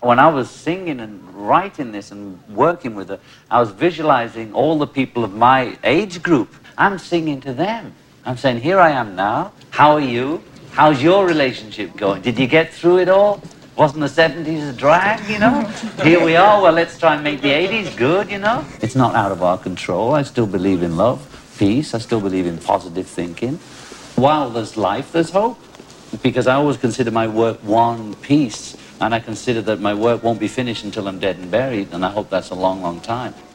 When I was singing and writing this and working with her, I was visualizing all the people of my age group. I'm singing to them. I'm saying, here I am now. How are you? How's your relationship going? Did you get through it all? Wasn't the 70s a drag, you know? Here we are. Well, let's try and make the 80s good, you know? It's not out of our control. I still believe in love, peace. I still believe in positive thinking. While there's life, there's hope. Because I always consider my work one piece. And I consider that my work won't be finished until I'm dead and buried, and I hope that's a long, long time.